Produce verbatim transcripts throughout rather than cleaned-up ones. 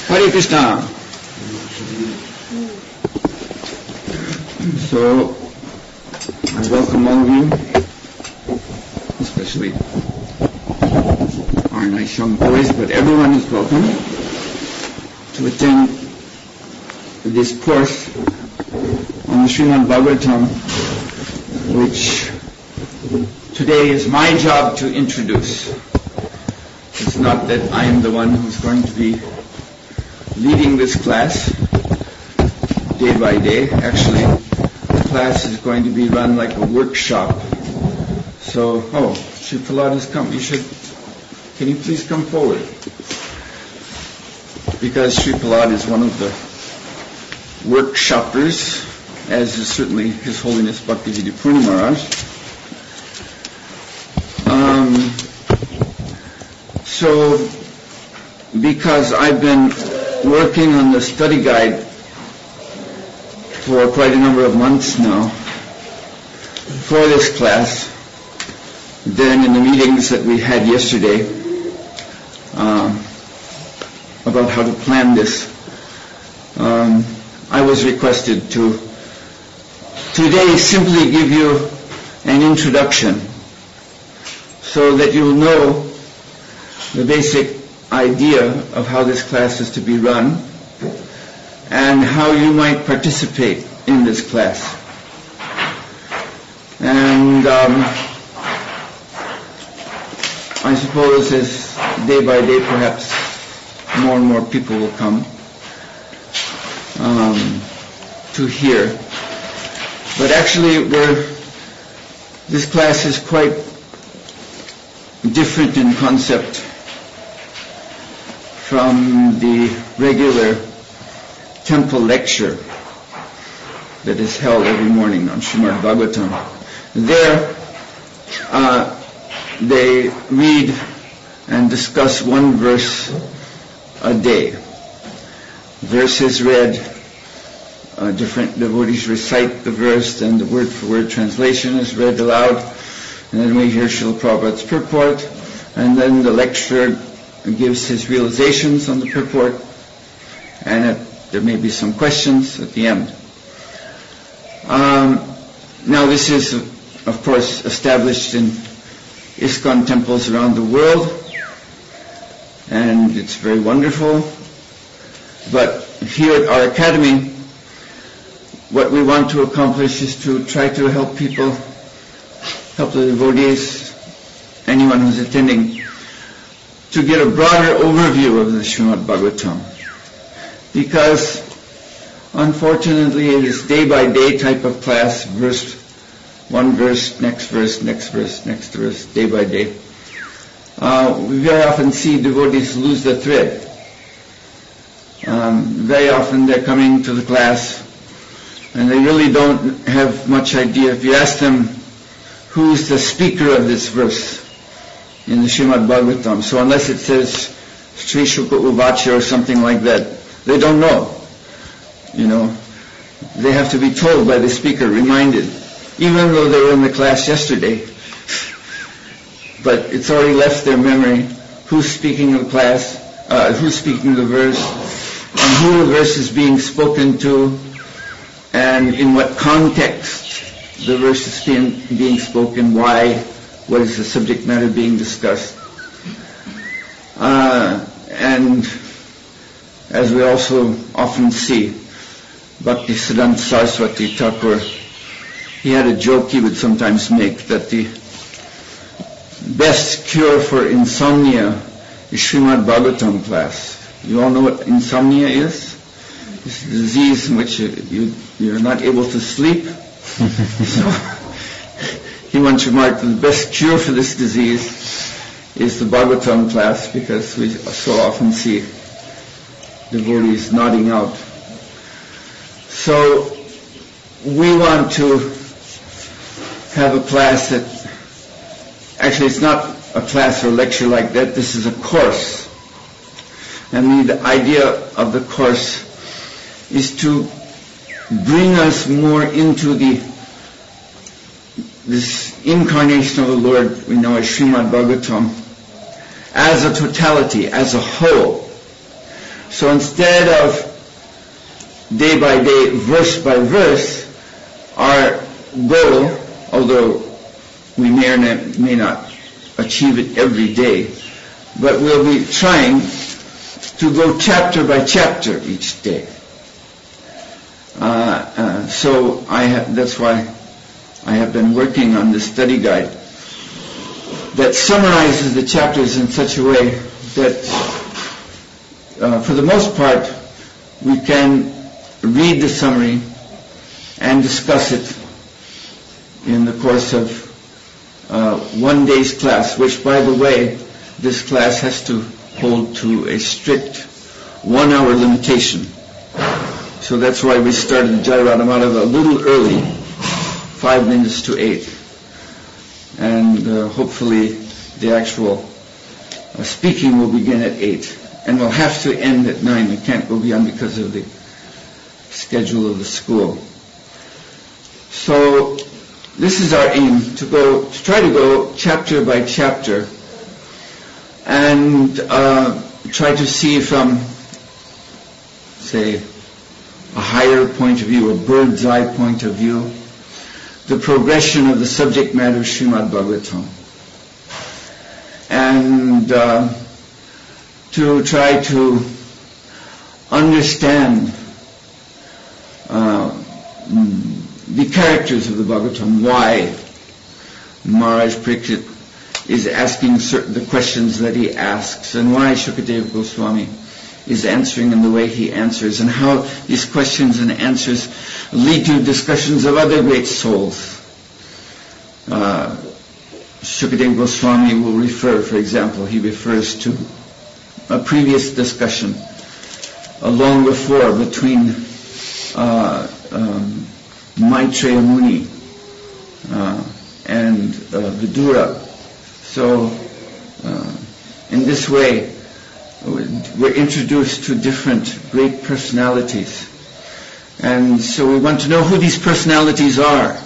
Hare Krishna. So, I welcome all of you, especially our nice young boys, but everyone is welcome to attend this course on the Srimad Bhagavatam, which today is my job to introduce. It's not that I am the one who's going to be leading this class day by day. Actually, the class is going to be run like a workshop. So, oh, Sri Prahlad has come. You should, can you please come forward? Because Sri Prahlad is one of the workshoppers, as is certainly His Holiness Bhaktivedanta Puri Maharaj. Um, so, because I've been working on the study guide for quite a number of months now for this class, then in the meetings that we had yesterday um, about how to plan this, um, I was requested to today simply give you an introduction so that you'll know the basic idea of how this class is to be run and how you might participate in this class. And um, I suppose as day by day perhaps more and more people will come um, to hear. But actually we're, this class is quite different in concept from the regular temple lecture that is held every morning on Srimad Bhagavatam. There, uh, they read and discuss one verse a day. Verse is read, uh, different devotees recite the verse, then the word-for-word translation is read aloud, and then we hear Srila Prabhupada's purport, and then the lecturer gives his realizations on the purport, and it, there may be some questions at the end. Um, now this is, of course, established in ISKCON temples around the world, and it's very wonderful. But here at our academy, what we want to accomplish is to try to help people, help the devotees, anyone who's attending, to get a broader overview of the Srimad Bhagavatam. Because, unfortunately, it is day-by-day type of class, verse, one verse, next verse, next verse, next verse, day by day. Uh, we very often see devotees lose the thread. Um, very often they're coming to the class and they really don't have much idea. If you ask them, who's the speaker of this verse in the Srimad Bhagavatam? So unless it says Sri Shukla Uvacha or something like that, they don't know. You know, they have to be told by the speaker, reminded, even though they were in the class yesterday. But it's already left their memory who's speaking of the class, uh, who's speaking the verse, and who the verse is being spoken to, and in what context the verse is being, being spoken, why, what is the subject matter being discussed. Uh, and as we also often see, Bhaktisiddhanta Saraswati Thakur, he had a joke he would sometimes make that the best cure for insomnia is Srimad Bhagavatam class. You all know what insomnia is? It's a disease in which you, you, you're not able to sleep. So, he once remarked that the best cure for this disease is the Bhagavatam class, because we so often see devotees nodding out. So we want to have a class that, actually it's not a class or lecture like that, this is a course. And the idea of the course is to bring us more into the this incarnation of the Lord we know as Srimad Bhagavatam as a totality, as a whole, So instead of day by day, verse by verse, our goal, although we may or may not achieve it every day, but we'll be trying to go chapter by chapter each day. Uh, uh, so I have, that's why I have been working on this study guide that summarizes the chapters in such a way that, uh, for the most part, we can read the summary and discuss it in the course of uh, one day's class, which, by the way, this class has to hold to a strict one-hour limitation. So that's why we started Jairadhammadava a little early, five minutes to eight. And uh, hopefully the actual uh, speaking will begin at eight. And we'll have to end at nine. We can't go beyond because of the schedule of the school. So this is our aim, to go, to try to go chapter by chapter and uh, try to see from, say, a higher point of view, a bird's eye point of view, the progression of the subject matter of Srimad Bhagavatam. And uh, to try to understand uh, the characters of the Bhagavatam, why Maharaj Parikshit is asking certain, the questions that he asks, and why Shukadeva Goswami is answering in the way he answers, and how these questions and answers lead to discussions of other great souls. Uh, Shukadeva Goswami will refer, for example, he refers to a previous discussion uh, long before between uh, um, Maitreya Muni uh, and uh, Vidura. So, uh, in this way, we're introduced to different great personalities. And so we want to know who these personalities are.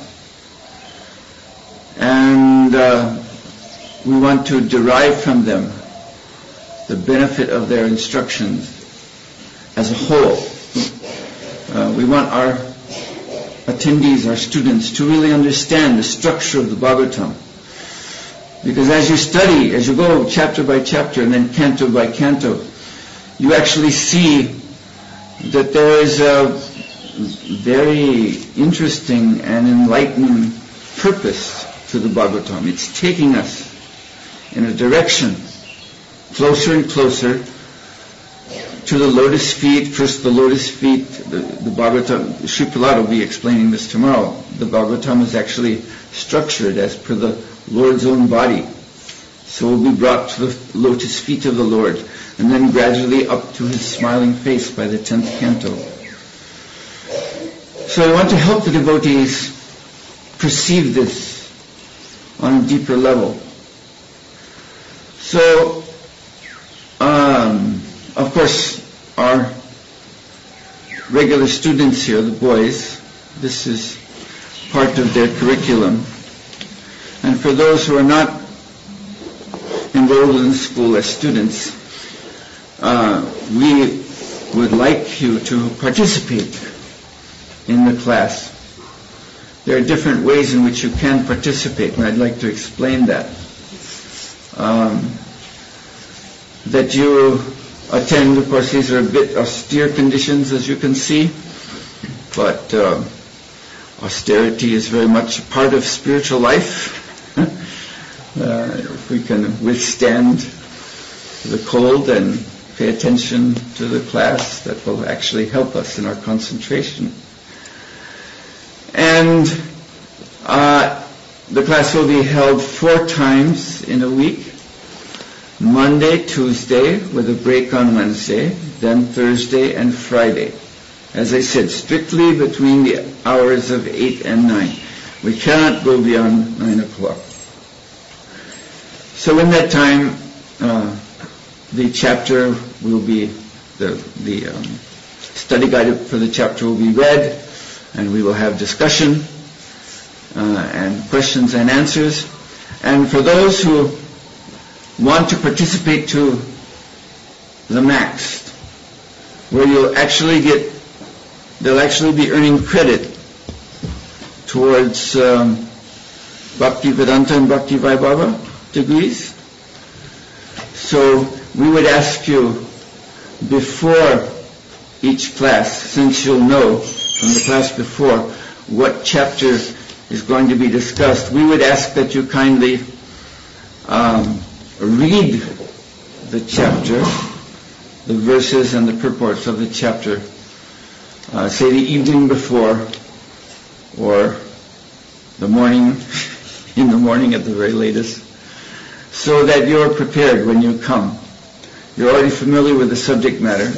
And uh, we want to derive from them the benefit of their instructions as a whole. Uh, we want our attendees, our students, to really understand the structure of the Bhagavatam. Because as you study, as you go chapter by chapter and then canto by canto, you actually see that there is a very interesting and enlightening purpose to the Bhagavatam. It's taking us in a direction closer and closer to the lotus feet. First the lotus feet, the, the Bhagavatam, Sri Prahlad will be explaining this tomorrow. The Bhagavatam is actually structured as per the Lord's own body. So we'll be brought to the lotus feet of the Lord, and then gradually up to his smiling face by the tenth canto. So I want to help the devotees perceive this on a deeper level. So, um, of course, our regular students here, the boys, this is part of their curriculum. And for those who are not enrolled in the school as students, uh, we would like you to participate in the class. There are different ways in which you can participate, and I'd like to explain that. Um, that you attend, of course, these are a bit austere conditions, as you can see, but uh, austerity is very much a part of spiritual life. Uh, if we can withstand the cold and pay attention to the class, that will actually help us in our concentration. And uh, the class will be held four times in a week. Monday, Tuesday, with a break on Wednesday, then Thursday and Friday. As I said, strictly between the hours of eight and nine. We cannot go beyond nine o'clock. So in that time, uh, the chapter will be, the, the um, study guide for the chapter will be read, and we will have discussion uh, and questions and answers. And for those who want to participate to the max, where you'll actually get, they'll actually be earning credit towards um, Bhaktivedanta and Bhakti Vaibhava degrees. So we would ask you before each class, since you'll know from the class before what chapter is going to be discussed, we would ask that you kindly um, read the chapter, the verses and the purports of the chapter, uh, say the evening before or the morning, in the morning at the very latest, so that you're prepared when you come. You're already familiar with the subject matter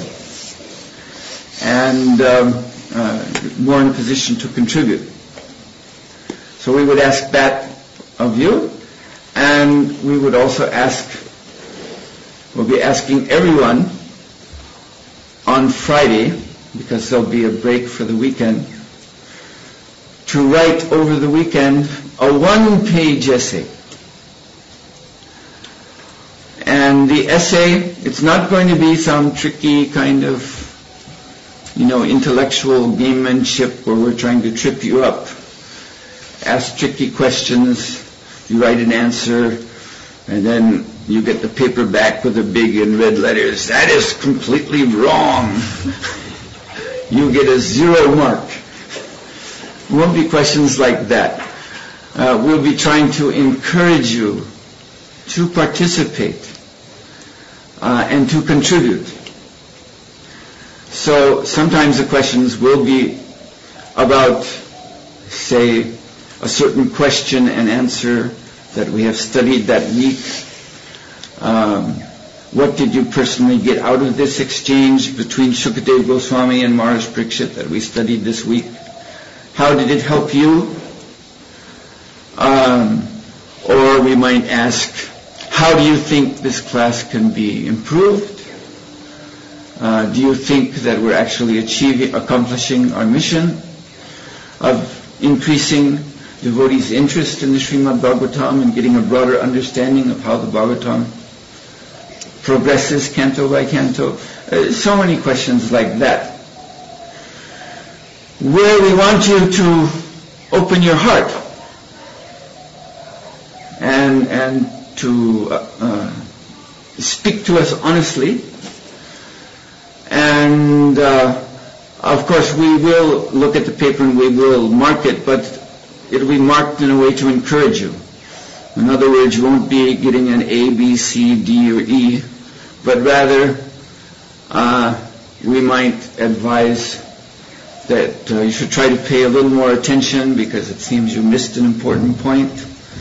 and um, uh, more in a position to contribute. So we would ask that of you, and we would also ask, we'll be asking everyone on Friday, because there'll be a break for the weekend, to write over the weekend a one-page essay. And the essay, it's not going to be some tricky kind of, you know, intellectual gamemanship where we're trying to trip you up. Ask tricky questions, you write an answer, and then you get the paper back with the big in red letters. That is completely wrong. You get a zero mark. It won't be questions like that. Uh, we'll be trying to encourage you to participate uh, and to contribute. So sometimes the questions will be about, say, a certain question and answer that we have studied that week. Um, what did you personally get out of this exchange between Shukadeva Goswami and Maharaj Parikshit that we studied this week? How did it help you? Um, or we might ask, how do you think this class can be improved? Uh, do you think that we're actually achieving, accomplishing our mission of increasing devotees' interest in the Srimad Bhagavatam and getting a broader understanding of how the Bhagavatam progresses canto by canto? Uh, so many questions like that, where we want you to open your heart and and to uh, uh, speak to us honestly. And uh, of course we will look at the paper and we will mark it, but it will be marked in a way to encourage you. In other words, you won't be getting an A, B, C, D, or E, but rather uh, we might advise that uh, you should try to pay a little more attention because it seems you missed an important point.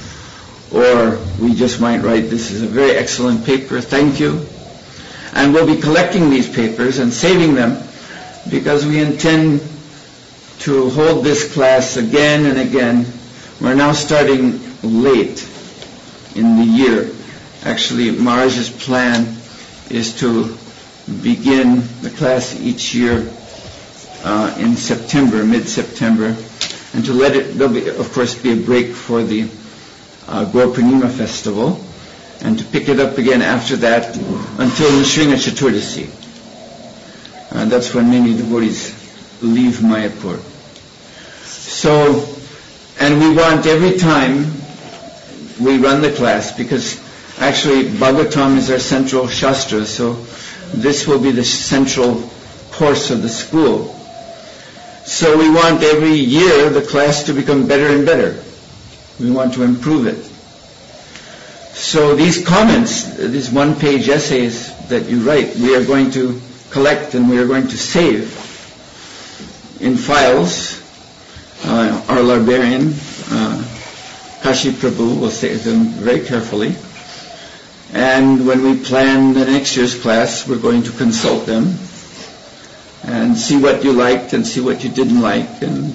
Or we just might write, this is a very excellent paper, thank you. And we'll be collecting these papers and saving them because we intend to hold this class again and again. We're now starting late in the year. Actually, Maharaj's plan is to begin the class each year uh, in September, mid-September, and to let it, there'll be, of course, be a break for the uh, Gaur Purnima festival, and to pick it up again after that until Nrsimha Chaturdasi. Uh, that's when many devotees leave Mayapur. So, and we want every time we run the class, because actually Bhagavatam is our central Shastra, so this will be the central course of the school. So we want every year the class to become better and better. We want to improve it. So these comments, these one-page essays that you write, we are going to collect and we are going to save in files. Uh, our librarian, uh, Kashi Prabhu, will save them very carefully. And when we plan the next year's class, we're going to consult them and see what you liked and see what you didn't like and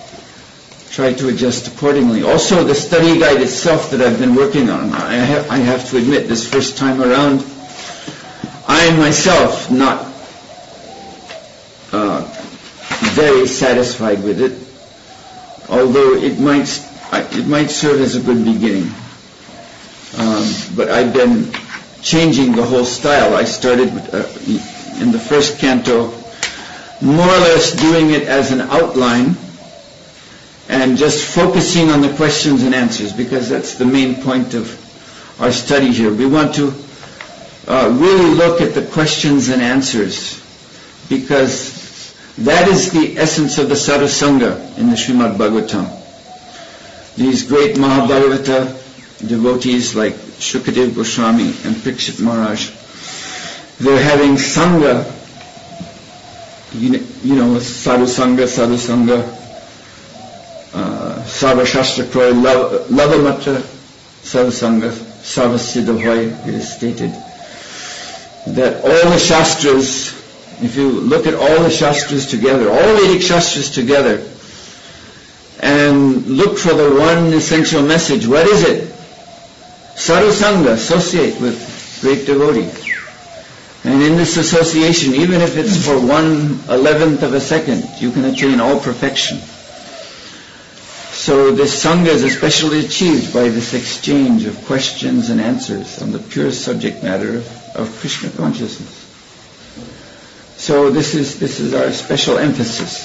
try to adjust accordingly. Also, the study guide itself that I've been working on, I have, I have to admit, this first time around, I am myself not uh, very satisfied with it, although it might it might serve as a good beginning. Um, but I've been changing the whole style. I started uh, in the first canto more or less doing it as an outline and just focusing on the questions and answers, because that's the main point of our study here. We want to uh, really look at the questions and answers, because that is the essence of the Sadhusanga in the Srimad Bhagavatam. These great Mahabharata devotees like Shukadev Goswami and Parikshit Maharaj, they're having Sangha, you know, you know Sadhusanga, Sadhusanga, uh, Sarva Shastra Kroy, Lavamatra Sadhusanga, Sarva Siddha Hoy, it is stated that all the Shastras, if you look at all the Shastras together, all Vedic Shastras together, and look for the one essential message, what is it? Sadhusanga, associate with great devotees. And in this association, even if it's for one eleventh of a second, you can attain all perfection. So this Sangha is especially achieved by this exchange of questions and answers on the pure subject matter of, of Krishna consciousness. So this is this is our special emphasis.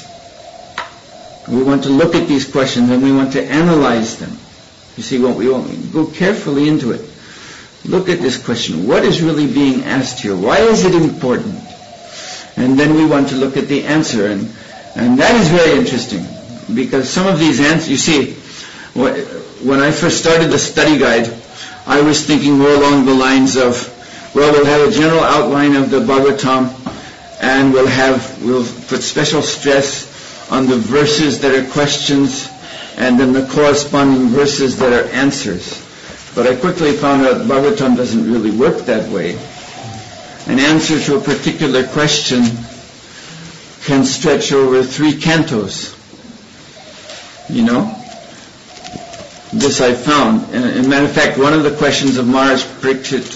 We want to look at these questions and we want to analyze them. You see, what we want, we go carefully into it. Look at this question. What is really being asked here? Why is it important? And then we want to look at the answer. And, and that is very interesting, because some of these answers, you see, when I first started the study guide, I was thinking more along the lines of, well, we'll have a general outline of the Bhagavatam, and we'll have, we'll put special stress on the verses that are questions, and then the corresponding verses that are answers. But I quickly found out Bhagavatam doesn't really work that way. An answer to a particular question can stretch over three cantos. You know? This I found. As a matter of fact, one of the questions of Maharaj Parikshit,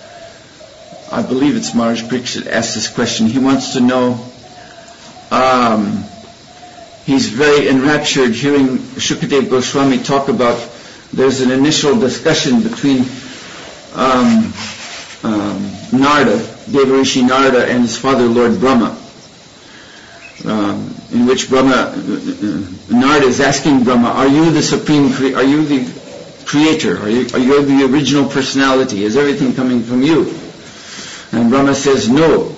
I believe it's Maharaj Parikshit, asked this question. He wants to know, um, he's very enraptured hearing Shukadev Goswami talk about, there's an initial discussion between um, um, Narada, Devarishi Narada, and his father Lord Brahma, um, in which Brahma, uh, Narada is asking Brahma, are you the supreme, cre- are you the creator? Are you, are you the original personality? Is everything coming from you? And Brahma says, no.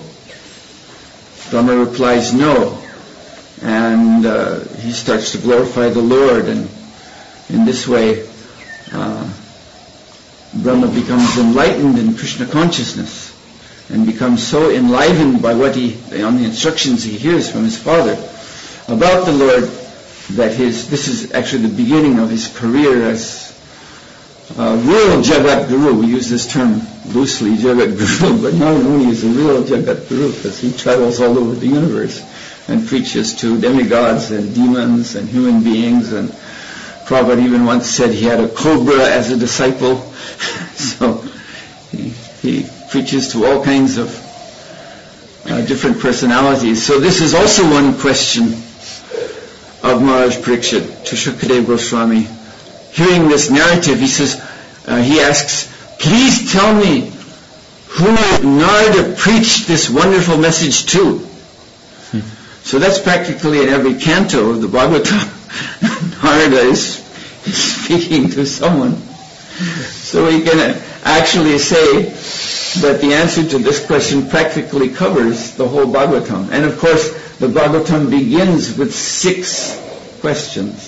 Brahma replies, no. And uh, he starts to glorify the Lord, and in this way uh, Brahma becomes enlightened in Krishna consciousness and becomes so enlivened by what he, on the instructions he hears from his father about the Lord, that his, this is actually the beginning of his career as a real Jagat Guru. We use this term loosely, Jagat Guru, but not only is a real Jagat Guru, because he travels all over the universe and preaches to demigods and demons and human beings, and Prabhupada even once said he had a cobra as a disciple. So he, he preaches to all kinds of uh, different personalities. So this is also one question of Maharaj Parikshit to Shukadev Goswami. Hearing this narrative, he says, uh, he asks, please tell me who Narada preached this wonderful message to. Hmm. So that's practically in every canto of the Bhagavatam. Narada is, is speaking to someone. So we can actually say that the answer to this question practically covers the whole Bhagavatam. And of course, the Bhagavatam begins with six questions,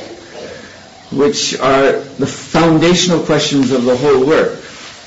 which are the foundational questions of the whole work.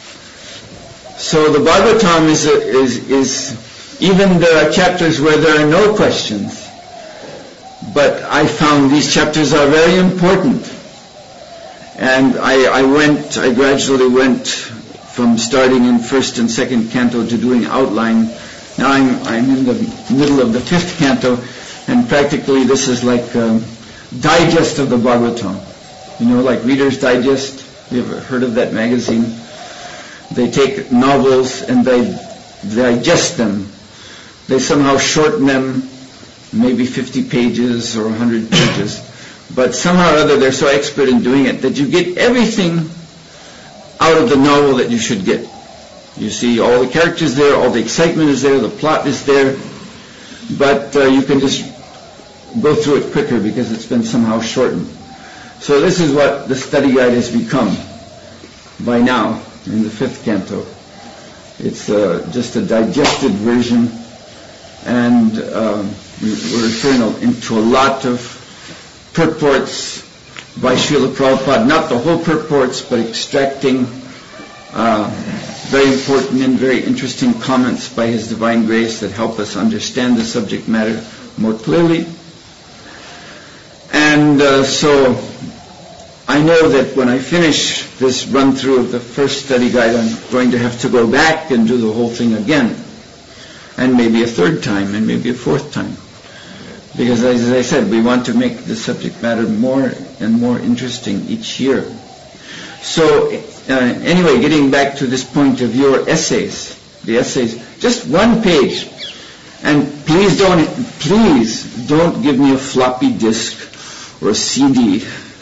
So the Bhagavatam is, a, is, is, even there are chapters where there are no questions, but I found these chapters are very important. And I, I went, I gradually went from starting in first and second canto to doing outline. Now I'm, I'm in the middle of the fifth canto, and practically this is like a digest of the Bhagavatam. You know, like Reader's Digest. You ever heard of that magazine? They take novels and they digest them. They somehow shorten them, maybe fifty pages or one hundred pages. But somehow or other they're so expert in doing it that you get everything out of the novel that you should get. You see all the characters there, all the excitement is there, the plot is there, but uh, you can just go through it quicker because it's been somehow shortened. So this is what the study guide has become by now in the fifth canto. It's uh, just a digested version, and um, we're referring into a lot of purports by Srila Prabhupada, not the whole purports, but extracting uh, very important and very interesting comments by His Divine Grace that help us understand the subject matter more clearly. And uh, so I know that when I finish this run-through of the first study guide, I'm going to have to go back and do the whole thing again, and maybe a third time, and maybe a fourth time. Because as I said, we want to make the subject matter more and more interesting each year. So uh, anyway, getting back to this point of your essays, the essays, just one page. And please don't, please don't give me a floppy disk or a C D.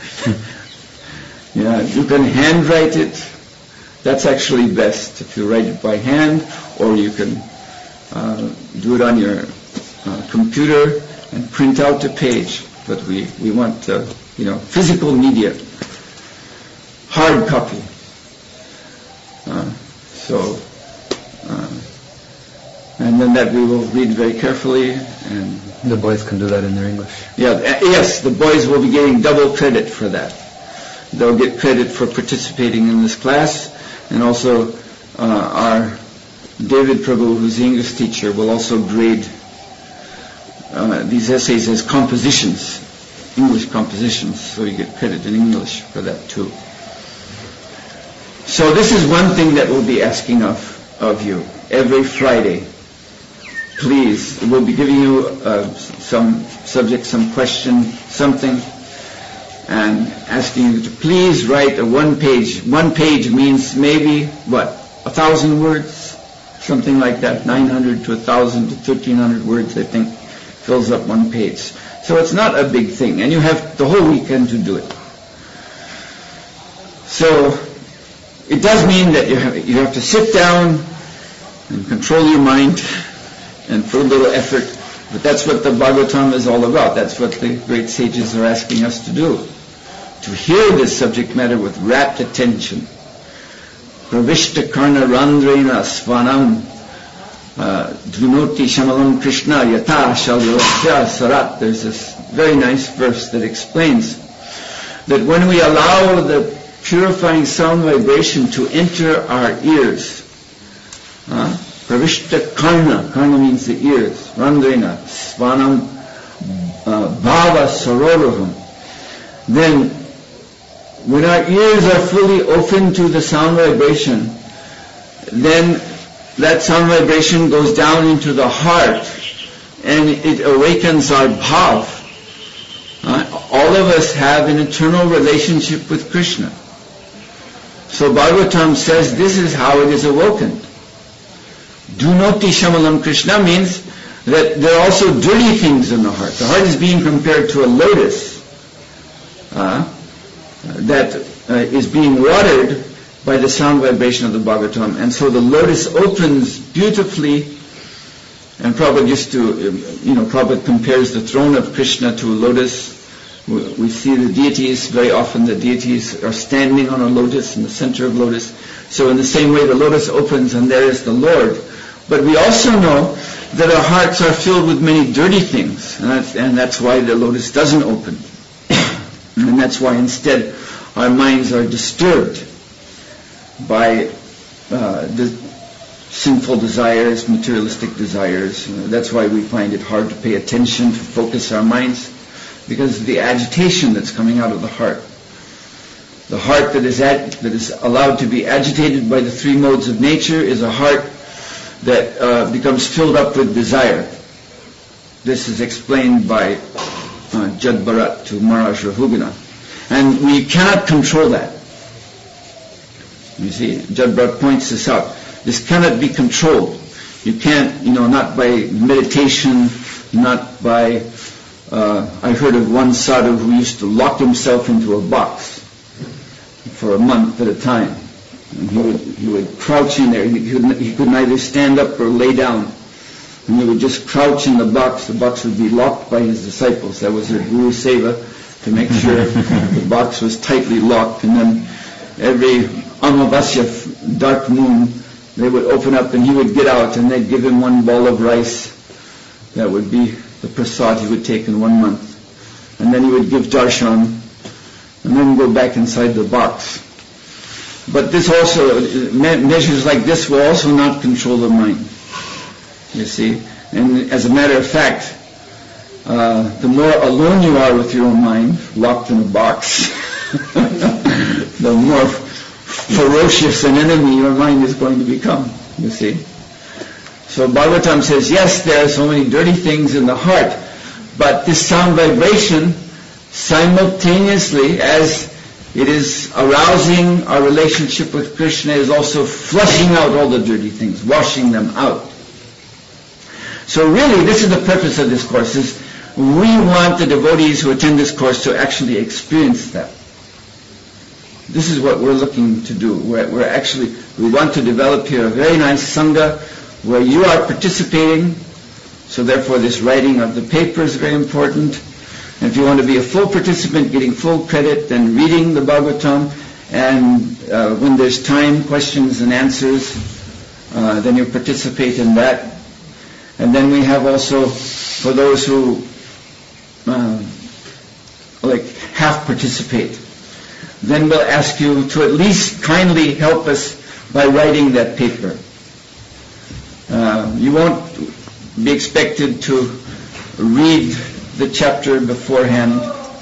Yeah, you can handwrite it. That's actually best if you write it by hand, or you can uh, do it on your uh, computer and print out a page. But we, we want, uh, you know, physical media, hard copy. Uh, so, uh, and then that we will read very carefully. And the boys can do that in their English. Yeah, uh, yes, the boys will be getting double credit for that. They'll get credit for participating in this class, and also uh, our David Prabhu, who's the English teacher, will also grade uh, these essays as compositions, English compositions, so you get credit in English for that too. So this is one thing that we'll be asking of, of you every Friday. Please, we'll be giving you uh, some subject, some question, something, and asking you to please write a one page. One page means maybe, what, a thousand words? Something like that, nine hundred to a thousand to thirteen hundred words, I think, fills up one page. So it's not a big thing, and you have the whole weekend to do it. So it does mean that you have, you have to sit down and control your mind and put a little effort, but that's what the Bhagavatam is all about. That's what the great sages are asking us to do. To hear this subject matter with rapt attention. Pravishta karna randrena svanam dvinoti shamalam Krishna yata shalyosya sarat. There's this very nice verse that explains that when we allow the purifying sound vibration to enter our ears, uh, pravishta karna, karna means the ears, randrena svanam uh, bhava saroruham, then when our ears are fully open to the sound vibration, then that sound vibration goes down into the heart and it awakens our bhav. Uh, all of us have an eternal relationship with Krishna. So Bhagavatam says this is how it is awoken. Dunoti shamalam Krishna means that there are also dirty things in the heart. The heart is being compared to a lotus. Uh, that uh, is being watered by the sound vibration of the Bhagavatam. And so the lotus opens beautifully, and Prabhupada used to, you know, Prabhupada compares the throne of Krishna to a lotus. We see the deities, very often the deities are standing on a lotus, in the center of lotus. So in the same way the lotus opens and there is the Lord. But we also know that our hearts are filled with many dirty things, and that's, and that's why the lotus doesn't open. And that's why instead our minds are disturbed by uh, the sinful desires, materialistic desires. Uh, that's why we find it hard to pay attention, to focus our minds, because of the agitation that's coming out of the heart. The heart that is ag- that is allowed to be agitated by the three modes of nature is a heart that uh, becomes filled up with desire. This is explained by Uh, Jad Bharat to Maharaj Rahugana. And we cannot control that. You see, Jad Bharat points this out. This cannot be controlled. You can't, you know, not by meditation, not by, uh, I heard of one sadhu who used to lock himself into a box for a month at a time. And he would, he would crouch in there. He could, he could neither stand up or lay down and they would just crouch in the box. The box would be locked by his disciples. That was their Guru Seva, to make sure the box was tightly locked. And then every Amavasya, dark moon, they would open up and he would get out, and they'd give him one ball of rice. That would be the prasad he would take in one month. And then he would give darshan, and then go back inside the box. But this also, measures like this will also not control the mind, you see. And as a matter of fact, uh, the more alone you are with your own mind, locked in a box, the more ferocious an enemy your mind is going to become, you see. So Bhagavatam says, yes, there are so many dirty things in the heart, but this sound vibration, simultaneously as it is arousing our relationship with Krishna, is also flushing out all the dirty things, washing them out. So really, this is the purpose of this course, is we want the devotees who attend this course to actually experience that. This is what we're looking to do. We're, we're actually, we want to develop here a very nice Sangha where you are participating, so therefore this writing of the paper is very important. And if you want to be a full participant, getting full credit, then reading the Bhagavatam, and uh, when there's time, questions and answers, uh, then you participate in that. And then we have also, for those who uh, like half participate, then we'll ask you to at least kindly help us by writing that paper. Uh, you won't be expected to read the chapter beforehand,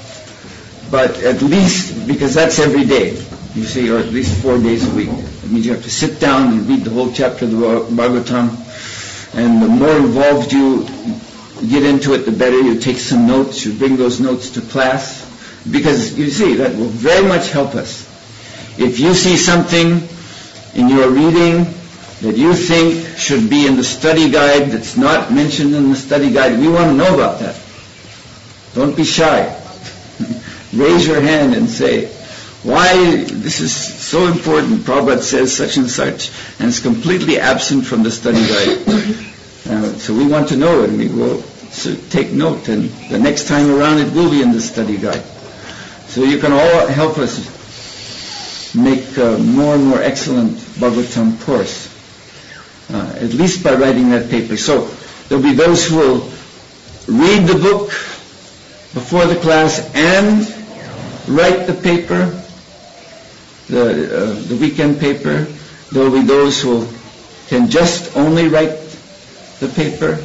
but at least, because that's every day, you see, or at least four days a week. It means you have to sit down and read the whole chapter of the Bhagavatam, and the more involved you get into it, the better. You take some notes, you bring those notes to class, because you see, that will very much help us. If you see something in your reading that you think should be in the study guide that's not mentioned in the study guide, we want to know about that. Don't be shy. Raise your hand and say, why this is so important. Prabhupada says such and such, and it's completely absent from the study guide. Uh, so we want to know it, and we will so take note, and the next time around it will be in the study guide. So you can all help us make uh, more and more excellent Bhagavatam course, uh, at least by writing that paper. So there'll be those who will read the book before the class and write the paper, the uh, the weekend paper. There will be those who can just only write the paper.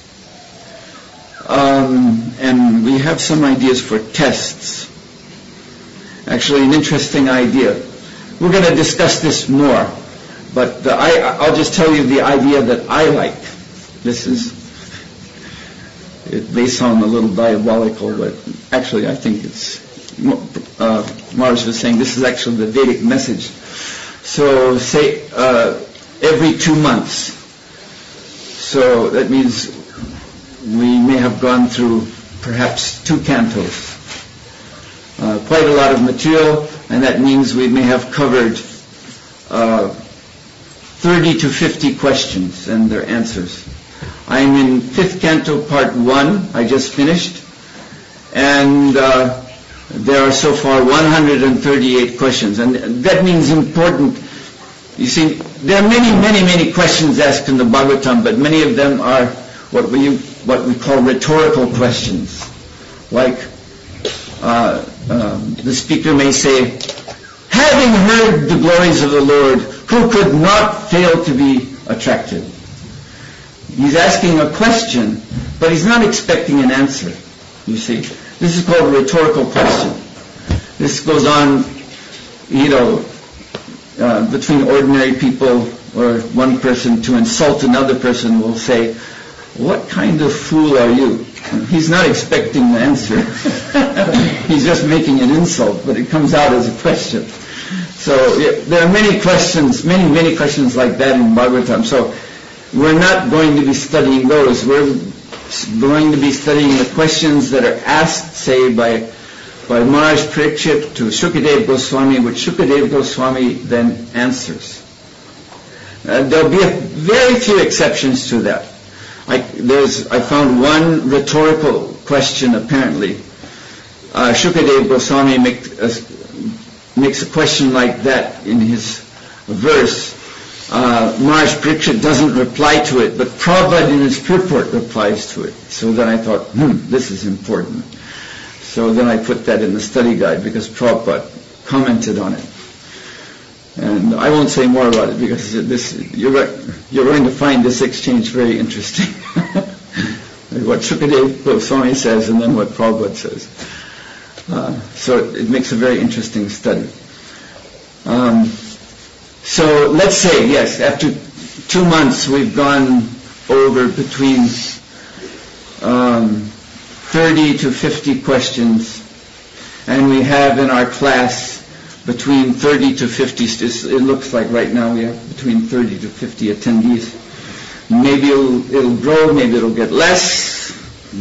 Um, and we have some ideas for tests. Actually, an interesting idea. We're going to discuss this more, but the, I, I'll just tell you the idea that I like. This is, it may sound a little diabolical, but actually I think it's, uh, Mars was saying this is actually the Vedic message. So say uh, every two months. So that means we may have gone through perhaps two cantos. Uh, quite a lot of material, and that means we may have covered uh, thirty to fifty questions and their answers. I'm in fifth canto, part one. I just finished, and uh, there are so far one hundred thirty-eight questions, and that means important. You see, there are many, many, many questions asked in the Bhagavatam, but many of them are what we what we call rhetorical questions, like uh, um, the speaker may say, having heard the glories of the Lord, who could not fail to be attracted? He's asking a question, but he's not expecting an answer, you see. This is called a rhetorical question. This goes on, you know, uh, between ordinary people, or one person to insult another person will say, what kind of fool are you? He's not expecting the answer. He's just making an insult, but it comes out as a question. So yeah, there are many questions, many, many questions like that in Bhagavatam. So we're not going to be studying those. We're going to be studying the questions that are asked, say, by by Maharaj Parikshit to Shukadeva Goswami, which Shukadeva Goswami then answers. Uh, there'll be a, very few exceptions to that. I, there's, I found one rhetorical question apparently. Uh, Shukadeva Goswami make, uh, makes a question like that in his verse. Uh, Maharaj Parikshit doesn't reply to it, but Prabhupada in his purport replies to it. So then I thought, hmm, this is important. So then I put that in the study guide because Prabhupada commented on it. And I won't say more about it because this you're, you're going to find this exchange very interesting. What Shukadeva Goswami says and then what Prabhupada says. Uh, so it, it makes a very interesting study. Um, so let's say, yes, after two months we've gone over between um, thirty to fifty questions, and we have in our class between thirty to fifty, it looks like right now we have between thirty to fifty attendees. Maybe it'll, it'll grow, maybe it'll get less,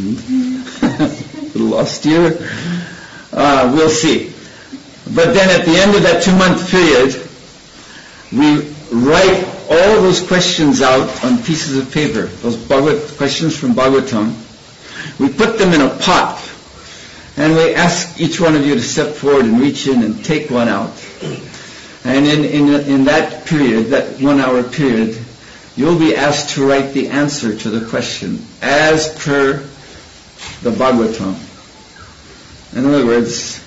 a little austere, uh, we'll see. But then at the end of that two-month period, we write all those questions out on pieces of paper, those Bhagavad, questions from Bhagavatam. We put them in a pot, and we ask each one of you to step forward and reach in and take one out. And in, in, in that period, that one-hour period, you'll be asked to write the answer to the question as per the Bhagavatam. In other words,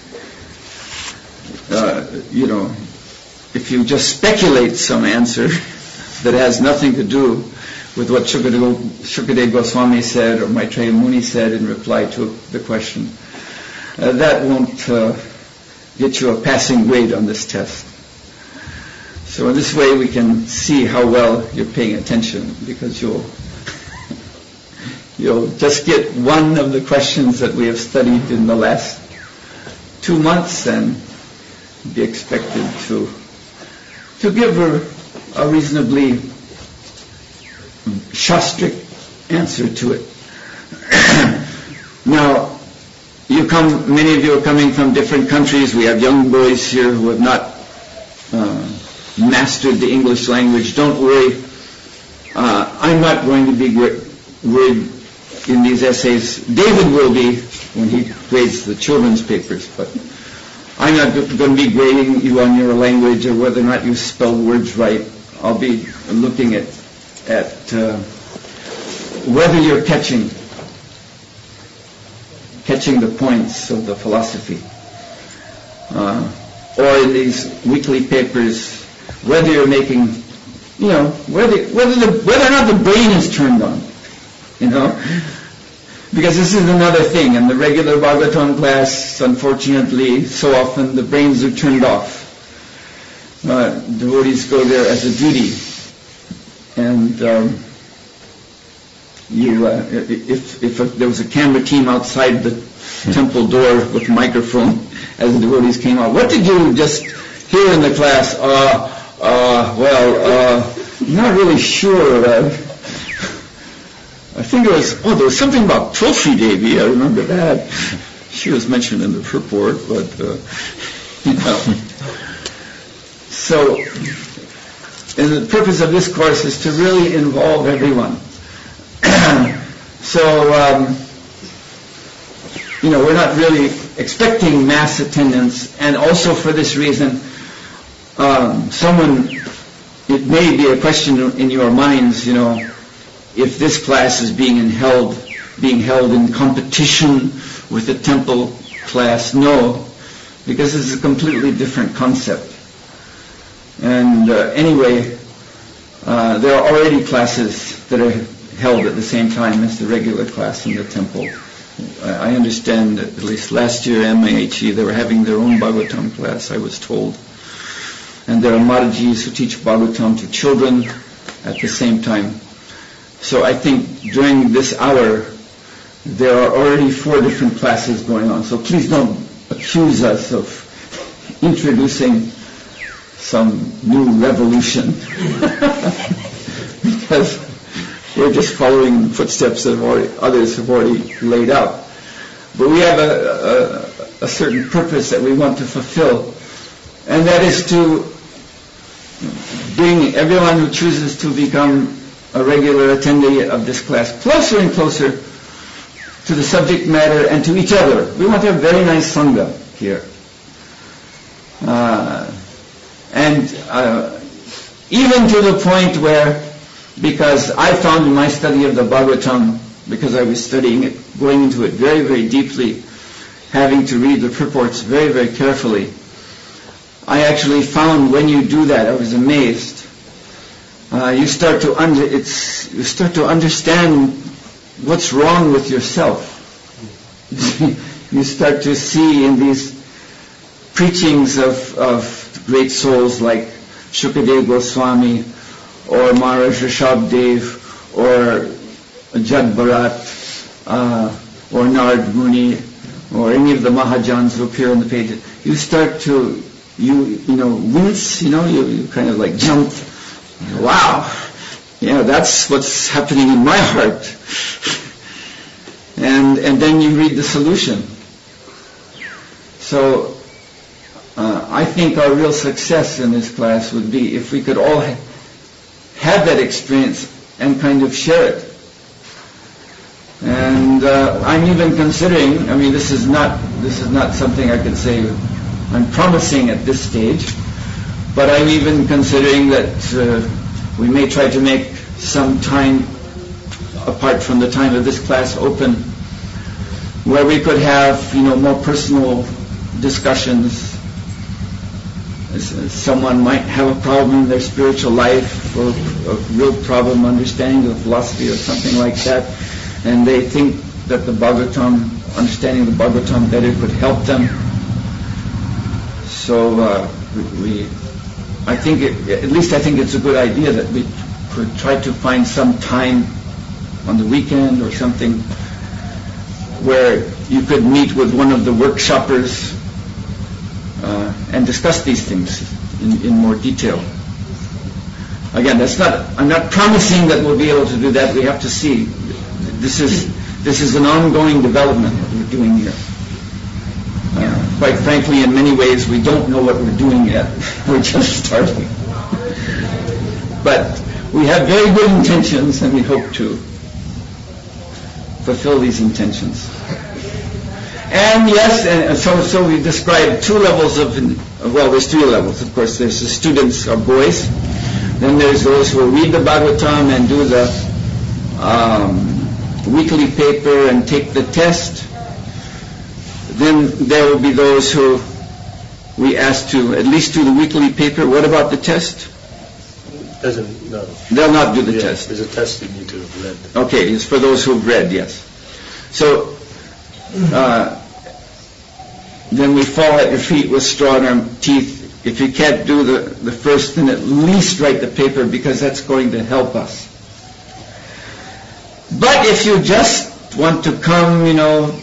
uh, you know, if you just speculate some answer that has nothing to do with what Shukadeva, Shukadeva Goswami said or Maitreya Muni said in reply to the question, uh, that won't uh, get you a passing grade on this test. So in this way we can see how well you're paying attention, because you'll you'll just get one of the questions that we have studied in the last two months and be expected to to give a, a reasonably shastric answer to it. Now, you come, many of you are coming from different countries. We have young boys here who have not uh, mastered the English language. Don't worry. Uh, I'm not going to be worried in these essays. David will be when he grades the children's papers, but I'm not going to be grading you on your language or whether or not you spell words right. I'll be looking at at uh, whether you're catching catching the points of the philosophy, uh, or in these weekly papers, whether you're making, you know, whether whether the, whether or not the brain is turned on, you know, because this is another thing. In the regular Bhagavatam class, unfortunately, so often the brains are turned off. Uh, devotees go there as a duty, and um, you, uh, if if a, there was a camera team outside the temple door with a microphone as the devotees came out, what did you just hear in the class? Uh, uh, well, uh, not really sure. Uh, I think it was, oh, there was something about Tulsi Devi, I remember that. She was mentioned in the purport, but, uh, you know. So, and the purpose of this course is to really involve everyone. So, um, you know, we're not really expecting mass attendance, and also for this reason, um, someone, it may be a question in your minds, you know, if this class is being held, being held in competition with the temple class. No, because this is a completely different concept. And uh, anyway, uh, there are already classes that are held at the same time as the regular class in the temple. I understand that at least last year M A H E, they were having their own Bhagavatam class, I was told. And there are Maharajis who teach Bhagavatam to children at the same time. So I think during this hour, there are already four different classes going on. So please don't accuse us of introducing some new revolution. Because we're just following the footsteps that already, others have already laid out. But we have a, a, a certain purpose that we want to fulfill. And that is to bring everyone who chooses to become a regular attendee of this class, closer and closer to the subject matter and to each other. We want to have very nice Sangha here. Uh, and uh, even to the point where, because I found in my study of the Bhagavatam, because I was studying it, going into it very, very deeply, having to read the purports very, very carefully, I actually found when you do that, I was amazed. Uh, you start to under, it's you start to understand what's wrong with yourself. You start to see in these preachings of, of great souls like Shukadeva Goswami or Maharaj Rishabdev or Jad Bharat uh, or Narad Muni or any of the Mahajans who appear on the pages, you start to, you you know, wince, you know, you, you kind of like jump. Wow, yeah, that's what's happening in my heart. And and then you read the solution. So uh, I think our real success in this class would be if we could all ha- have that experience and kind of share it. And uh, I'm even considering, I mean, this is not this is not something I could say I'm promising at this stage, but I'm even considering that uh, we may try to make some time apart from the time of this class open, where we could have, you know, more personal discussions. Someone might have a problem in their spiritual life, or a real problem understanding the philosophy or something like that, and they think that the Bhagavatam, understanding the Bhagavatam better could help them. So uh, we, we, I think, it, at least I think it's a good idea that we could try to find some time on the weekend or something where you could meet with one of the workshoppers uh, and discuss these things in, in more detail. Again, that's not. I'm not promising that we'll be able to do that. We have to see. This is this is an ongoing development that we're doing here. Uh, quite frankly, in many ways, we don't know what we're doing yet. We're just starting. But we have very good intentions, and we hope to fulfill these intentions. And yes, and so so we described two levels of, well, there's three levels. Of course, there's the students or boys. Then there's those who read the Bhagavatam and do the um, weekly paper and take the test. Then there will be those who we ask to at least do the weekly paper. What about the test? Doesn't, no. They'll not do the yeah, test. There's a test you need to have read. Okay, it's for those who've read, yes. So, uh, then we fall at your feet with straw in our teeth. If you can't do the, the first, then at least write the paper, because that's going to help us. But if you just want to come, you know,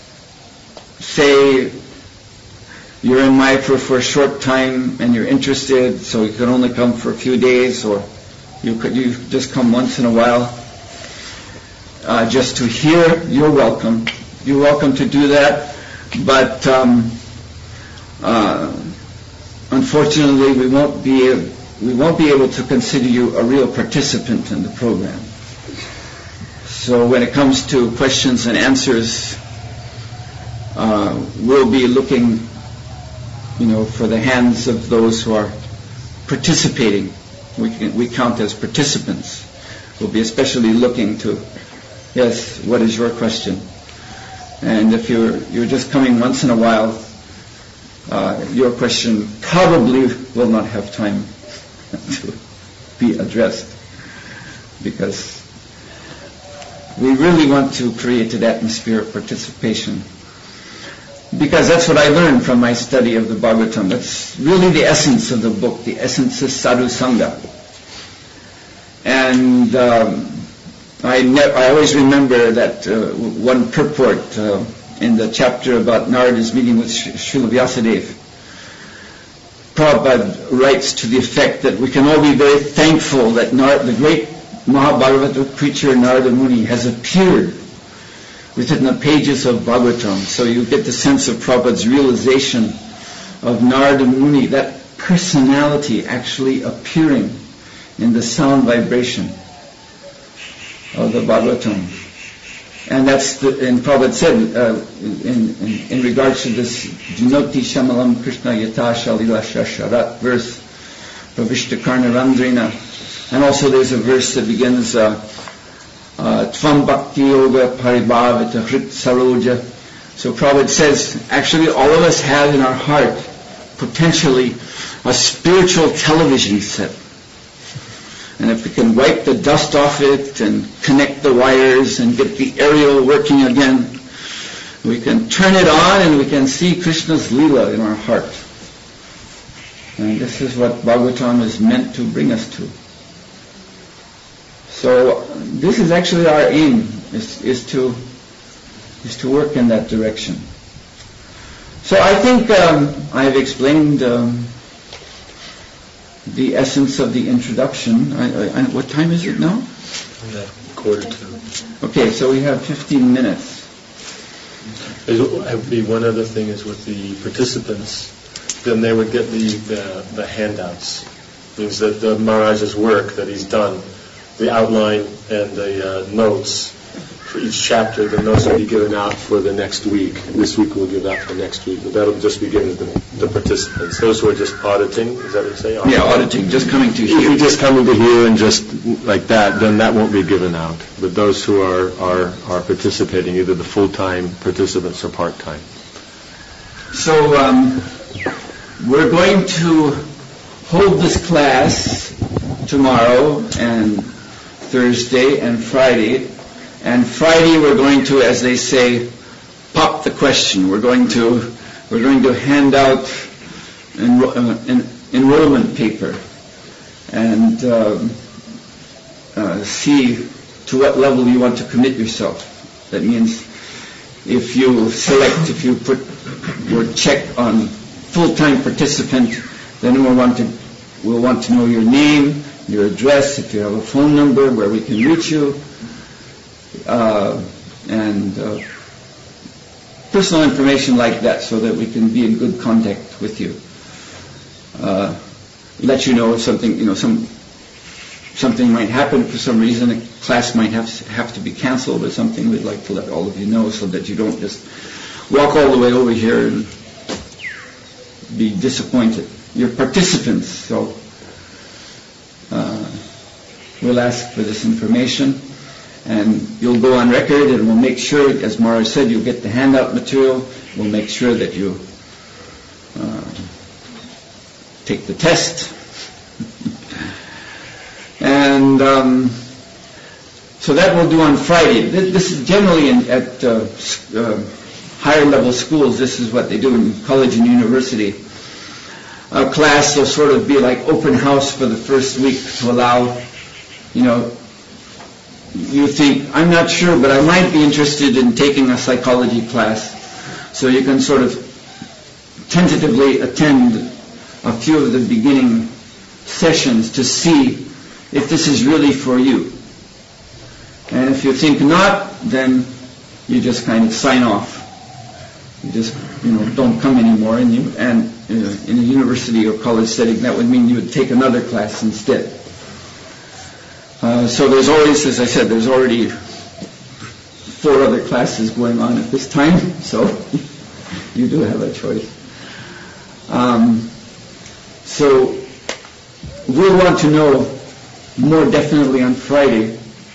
say you're in Mayapur for a short time and you're interested, so you can only come for a few days, or you could you just come once in a while uh, just to hear, you're welcome. You're welcome to do that, but um, uh, unfortunately we won't be we won't be able to consider you a real participant in the program. So when it comes to questions and answers, uh, we'll be looking, you know, for the hands of those who are participating. We can, we count as participants. We'll be especially looking to, yes, what is your question? And if you're you're just coming once in a while, uh, your question probably will not have time to be addressed, because we really want to create an atmosphere of participation. Because that's what I learned from my study of the Bhagavatam. That's really the essence of the book. The essence is sadhu sangha. And um, I, ne- I always remember that uh, one purport uh, in the chapter about Narada's meeting with Sh- Srila Vyasadeva. Prabhupada writes to the effect that we can all be very thankful that Nar- the great Mahabharata preacher Narada Muni has appeared within the pages of Bhagavatam. So you get the sense of Prabhupada's realization of Narada Muni, that personality actually appearing in the sound vibration. of the Bhagavatam. And that's the, and Prabhupada said, uh, in, in, in regards to this, Junoti Shamalam Krishna Yata Shalila Shasharat verse, Pravishta Karna Randrina. And also there's a verse that begins, uh, uh, Tvam Bhakti Yoga Paribhavita Hrit Saroja. So Prabhupada says, actually all of us have in our heart, potentially, a spiritual television set. And if we can wipe the dust off it and connect the wires and get the aerial working again, we can turn it on and we can see Krishna's Leela in our heart. And this is what Bhagavatam is meant to bring us to. So this is actually our aim, is, is to is to work in that direction. So I think um, I've explained um, the essence of the introduction. I, I, what time is it now? Yeah, quarter to. Okay, so we have fifteen minutes. There'd be one other thing is with the participants, then they would get the, the, the handouts. Means that the Maharaj's work that he's done, the outline and the uh, notes for each chapter, the notes will be given out for the next week. This week we'll give out for next week, but that'll just be given to the, the participants. Those who are just auditing, is that what you say? Auditing? Yeah, auditing, just coming to If here. you're just coming to here and just like that, then that won't be given out. But those who are, are, are participating, either the full-time participants or part-time. So um, we're going to hold this class tomorrow and Thursday and Friday. And Friday we're going to, as they say, pop the question. We're going to we're going to hand out enro- uh, an enrollment paper and um, uh, see to what level you want to commit yourself. That means if you select, if you put your check on full-time participant, then we'll want to we'll want to know your name, your address, if you have a phone number where we can reach you. Uh, and uh, personal information like that, so that we can be in good contact with you. Uh, let you know if something, you know, some something might happen for some reason. A class might have have to be canceled or something. We'd like to let all of you know, so that you don't just walk all the way over here and be disappointed. You're participants, so uh, we'll ask for this information. And you'll go on record, and we'll make sure, as Maharaj said, you'll get the handout material. We'll make sure that you uh, take the test. and um, so that we'll do on Friday. This is generally in, at uh, uh, higher level schools. This is what they do in college and university. A class will sort of be like open house for the first week to allow, you know, you think, I'm not sure, but I might be interested in taking a psychology class. So you can sort of tentatively attend a few of the beginning sessions to see if this is really for you. And if you think not, then you just kind of sign off. You just, you know, don't come anymore. And, you, and uh, in a university or college setting, that would mean you would take another class instead. Uh, so there's always, as I said, there's already four other classes going on at this time, so you do have a choice. Um, so we'll want to know more definitely on Friday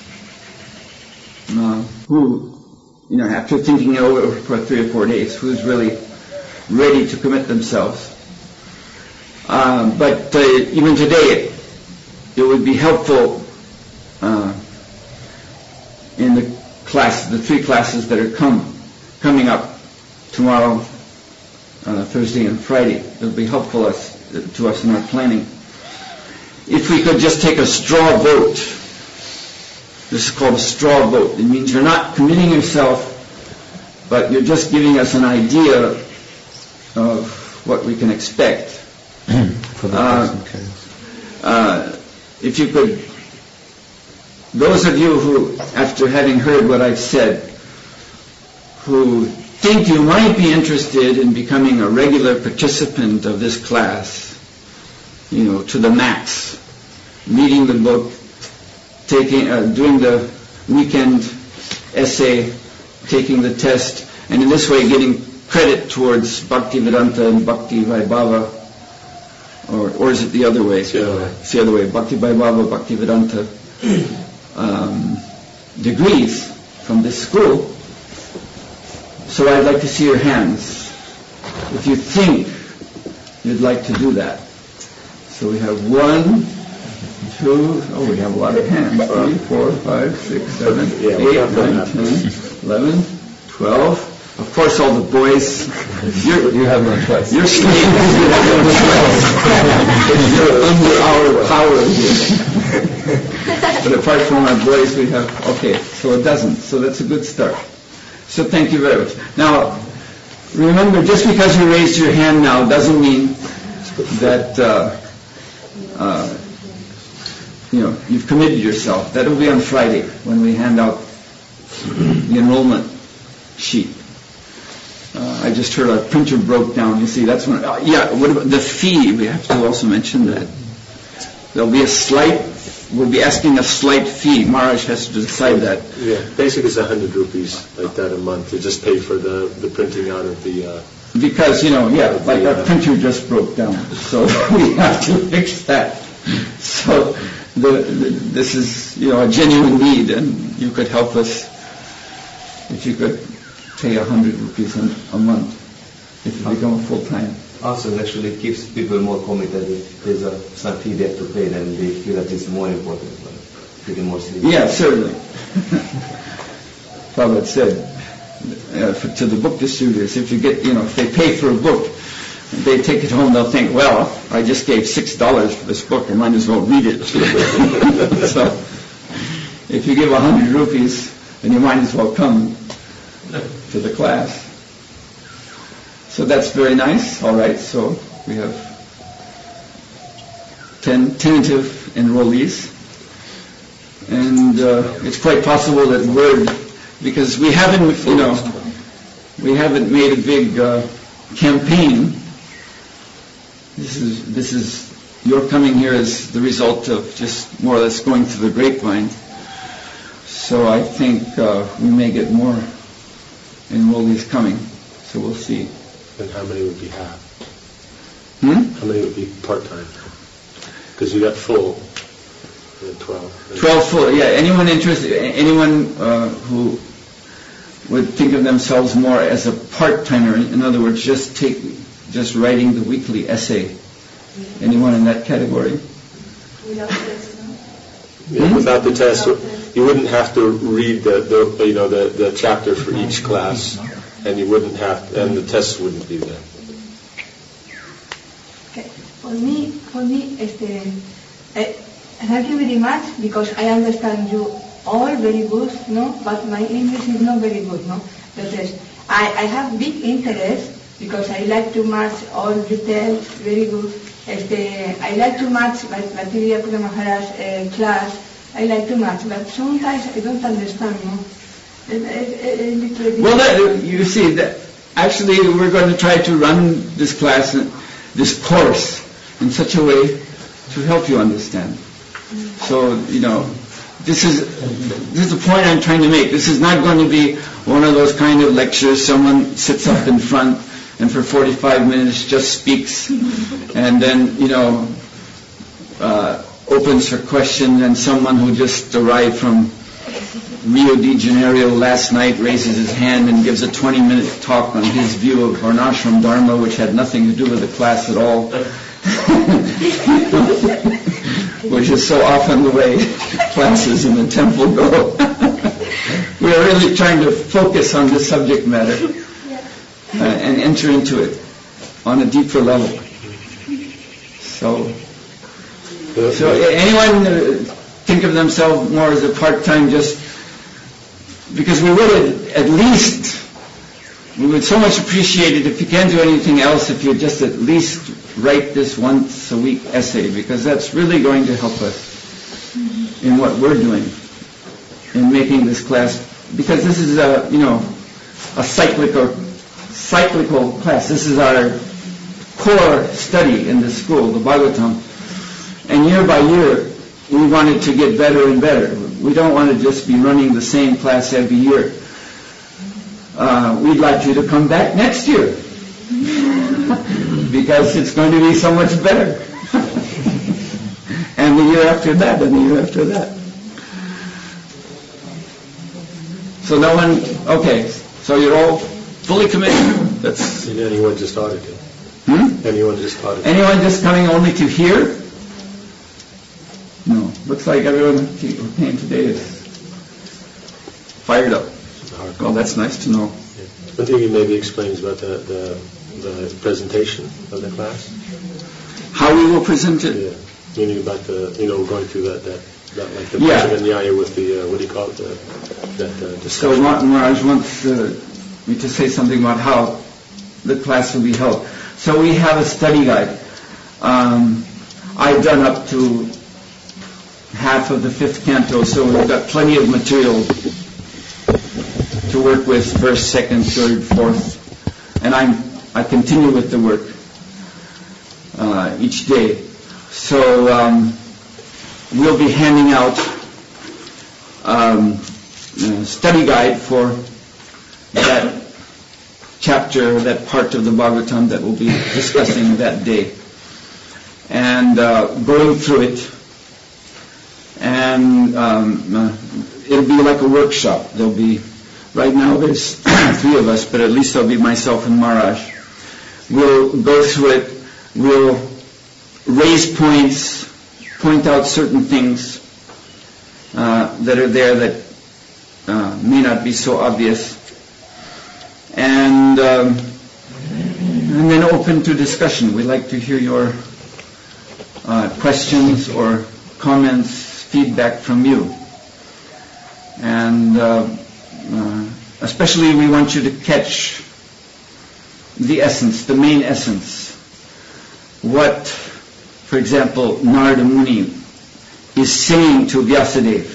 uh, who, you know, after thinking it over for three or four days, who's really ready to commit themselves. Uh, but uh, even today, it, it would be helpful Uh, in the class, the three classes that are come, coming up tomorrow, uh, Thursday and Friday. It'll be helpful us, to us in our planning. If we could just take a straw vote. This is called a straw vote. It means you're not committing yourself, but you're just giving us an idea of what we can expect. For the uh, person, uh, if you could, those of you who, after having heard what I've said, who think you might be interested in becoming a regular participant of this class, you know, to the max, reading the book, taking, uh, doing the weekend essay, taking the test, and in this way getting credit towards Bhaktivedanta and Bhakti Vaibhava, or, or is it the other way? It's the other way. It's the other way. Bhakti Vaibhava, Bhaktivedanta um, degrees from this school. So I'd like to see your hands if you think you'd like to do that. So we have one, two, oh, we have a lot of hands. Three, four, five, six, seven, Yeah, eight, nine, ten, eleven, twelve. Of course, all the boys. You're, You have no choice. you're slaves. You have no choice. You're under our power here. But apart from our boys, we have, okay, so a dozen. So that's a good start. So thank you very much. Now, remember, just because you raised your hand now doesn't mean that, uh, uh, you know, you've committed yourself. That'll be on Friday when we hand out the enrollment sheet. Uh, I just heard our printer broke down. You see, that's when, uh, yeah, what about the fee? We have to also mention that. There'll be a slight, we'll be asking a slight fee. Maharaj has to decide that. Yeah, basically it's a hundred rupees like that a month to just pay for the, the printing out of the... Uh, Because, you know, yeah, like our printer just broke down, so we have to fix that. So the, the, this is, you know, a genuine need, and you could help us if you could pay a hundred rupees a, a month if you become a full-time. Also, it actually keeps people more committed. If there's a, some fee they have to pay, then they feel that it's more important, pretty more serious. Yeah, certainly. Prabhupada said uh, for, to the book distributors, if you get, you know, if they pay for a book, they take it home, they'll think, well, I just gave six dollars for this book, I might as well read it. So, if you give a hundred rupees, then you might as well come to the class. So that's very nice. All right, so we have ten tentative enrollees. And uh, it's quite possible that Word, because we haven't, you know, we haven't made a big uh, campaign. This is this is your coming here is the result of just more or less going through the grapevine. So I think uh, we may get more enrollees coming. So we'll see. and how many would be half? Hmm? How many would be part-time? Because you got full, uh, twelve. Twelve full, yeah. Anyone interested, anyone uh, who would think of themselves more as a part-timer, in other words, just take, just writing the weekly essay. Anyone in that category? Without test, no? Yeah, Hmm? without the test, you wouldn't have to read the, the you know the, the chapter for each class, and you wouldn't have, and the tests wouldn't be there. Okay. For me, for me, este, uh, thank you very much, because I understand you all very good, no? But my English is not very good, no? Entonces, I, I have big interest because I like to match all details very good. Este, I like to match Bhattacharya Puri Maharaj's uh, class. I like to match, but sometimes I don't understand, no? It, it, it, it, Well, that, you see, that actually we're going to try to run this class, this course, in such a way to help you understand. So, you know, this is this is the point I'm trying to make. This is not going to be one of those kind of lectures. Someone sits up in front and for forty-five minutes just speaks, and then, you know, uh, opens for question, and someone who just arrived from Rio de Janeiro last night raises his hand and gives a twenty-minute talk on his view of Varnashram Dharma, which had nothing to do with the class at all, which is so often the way classes in the temple go. We are really trying to focus on this subject matter uh, and enter into it on a deeper level. So, so anyone uh, think of themselves more as a part-time, just because we would at least, we would so much appreciate it if you can't do anything else, if you just at least write this once a week essay, because that's really going to help us in what we're doing in making this class, because this is a, you know, a cyclical, cyclical class. This is our core study in the school, the Bhagavatam, and year by year we wanted to get better and better. we don't want to just be running the same class every year. Uh, we'd like you to come back next year because it's going to be so much better. And the year after that, and the year after that. So no one, okay, so you're all fully committed. That's And anyone just audited. hmm? Anyone just audited. Anyone just coming only to hear? No. Looks like everyone who came today is fired up. Well, that's nice to know. Yeah. One thing he maybe explains about the, the, the presentation of the class. How we will present it? Yeah. Meaning about the, you know, going through that, that, that like the Yeah. Panchaganyaya with the, uh, what do you call it, the, that uh, So discussion. Martin Raj wants uh, me to say something about how the class will be held. So we have a study guide. Um, I've done up to half of the fifth canto, so we've got plenty of material to work with, first, second, third, fourth, and I'm I continue with the work uh, each day. So um, we'll be handing out um, a study guide for that chapter, that part of the Bhagavatam that we'll be discussing that day, and uh, going through it. And um, uh, it'll be like a workshop. There'll be, right now there's three of us, but at least there'll be myself and Maharaj. We'll go through it. We'll raise points, point out certain things uh, that are there that uh, may not be so obvious, and um, and then open to discussion. We'd like to hear your uh, questions or comments, feedback from you. And uh, uh, especially we want you to catch the essence, the main essence. What, for example, Narada Muni is saying to Vyasadeva.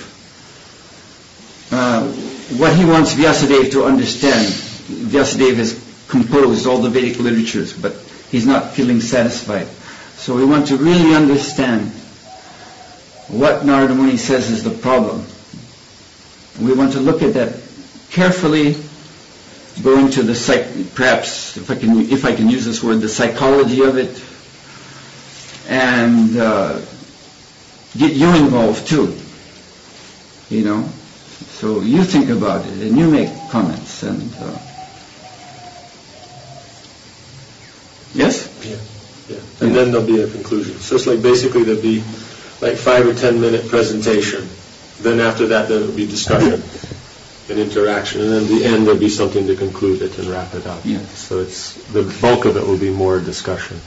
Uh, what he wants Vyasadeva to understand. Vyasadeva has composed all the Vedic literatures, but he's not feeling satisfied. So we want to really understand what Narada Muni says is the problem. We want to look at that carefully, go into the psych, perhaps if I can if I can use this word, the psychology of it, and uh, get you involved too. You know, so you think about it and you make comments and. Uh, yes. Yeah. Yeah. And then there'll be a conclusion. So it's like basically there'll be like five or ten minute presentation. Then after that there will be discussion and interaction, and then at the end there'll be something to conclude it and wrap it up. Yes. So it's the bulk of it will be more discussion.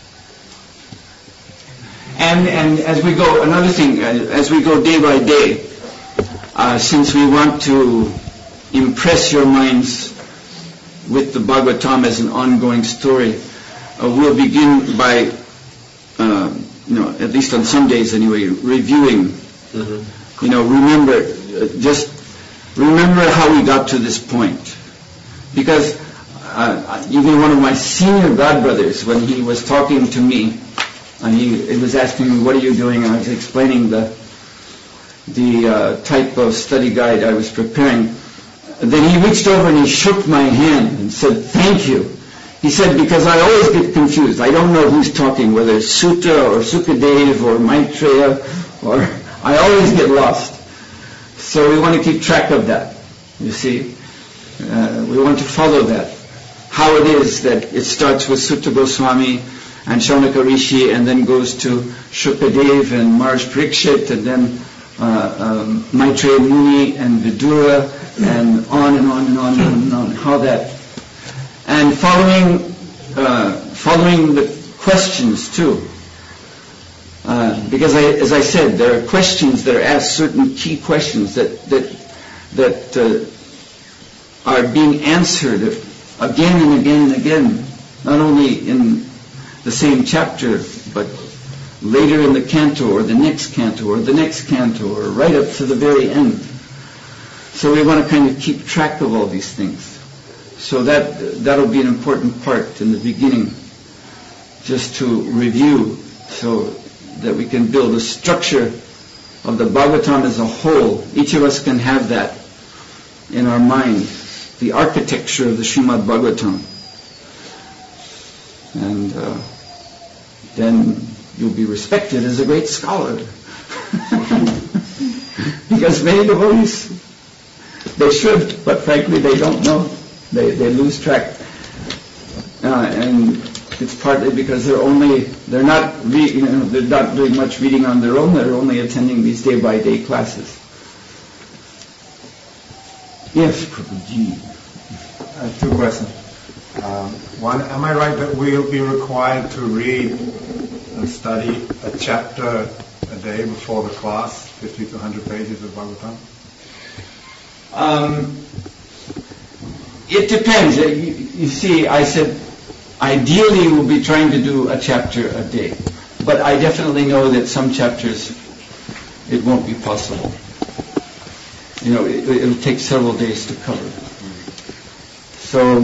And and as we go, another thing, uh, as we go day by day, uh, since we want to impress your minds with the Bhagavatam as an ongoing story, uh, we'll begin by, uh, you know, at least on some days anyway, reviewing. Mm-hmm. You know, remember, uh, just remember how we got to this point. Because uh, even one of my senior godbrothers, when he was talking to me, and he, he was asking me, what are you doing? And I was explaining the the uh, type of study guide I was preparing. And then he reached over and he shook my hand and said, thank you. He said, because I always get confused. I don't know who's talking, whether it's Sutta or Sukadeva or Maitreya, or I always get lost. So we want to keep track of that, you see. Uh, we want to follow that. How it is that it starts with Sutta Goswami and Shaunaka Rishi, and then goes to Shukadev and Maharaj Parikshit, and then uh, um, Maitreya Muni and Vidura, and on and on and on and on and on. How that, and following uh, following the questions too, uh, because I, as I said, there are questions that are asked, certain key questions that that that uh, are being answered again and again and again, not only in the same chapter, but later in the canto, or the next canto, or the next canto, or right up to the very end. So we want to kind of keep track of all these things. So that that'll be an important part in the beginning, just to review, so that we can build a structure of the Bhagavatam as a whole. Each of us can have that in our mind, the architecture of the Srimad Bhagavatam. And uh, then you'll be respected as a great scholar. Because many devotees, they should, but frankly they don't know. They they lose track. Uh, and it's partly because they're only, they're not, re, you know, they're not doing much reading on their own, they're only attending these day-by-day classes. Yes, Prabhuji. I have two questions. Um, one, am I right that we'll be required to read and study a chapter a day before the class, fifty to one hundred pages of Bhagavatam? Um, it depends. You, you see, I said, ideally we'll be trying to do a chapter a day. But I definitely know that some chapters it won't be possible. You know, it, it'll take several days to cover. So,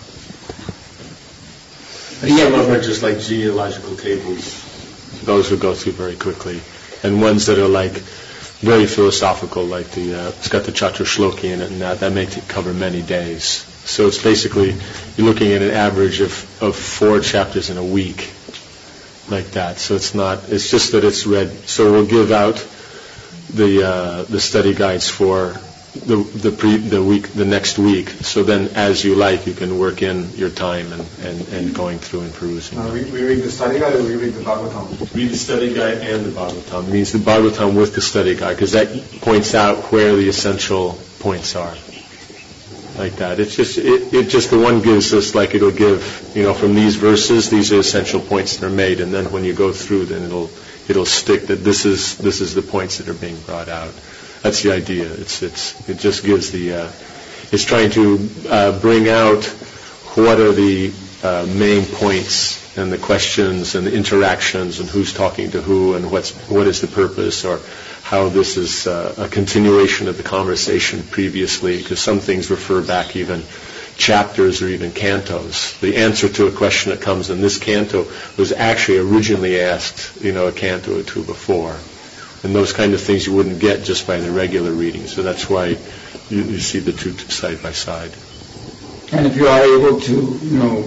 yeah, some of them are just like genealogical tables. Those will go through very quickly. And ones that are like very philosophical, like the, uh, it's got the Chatra Shloki in it, and that, that makes it cover many days. So it's basically, you're looking at an average of, of four chapters in a week, like that. So it's not, it's just that it's read. So we'll give out the uh, the study guides for the the pre the week the next week. So then, as you like, you can work in your time and, and, and going through and perusing. Uh, we, we read the study guide or we read the Bhagavatam? Read the study guide and the Bhagavatam. It means the Bhagavatam with the study guide, because that points out where the essential points are. Like that. It's just it, it just the one gives us, like it'll give, you know, from these verses, these are essential points that are made, and then when you go through, then it'll it'll stick that this is this is the points that are being brought out. That's the idea. It's it's it just gives the uh, it's trying to uh, bring out what are the uh, main points and the questions and the interactions and who's talking to who and what's what is the purpose, or how this is uh, a continuation of the conversation previously, because some things refer back even chapters or even cantos. The answer to a question that comes in this canto was actually originally asked, you know, a canto or two before. And those kind of things you wouldn't get just by the regular reading. So that's why you, you see the two side by side. And if you are able to, you know,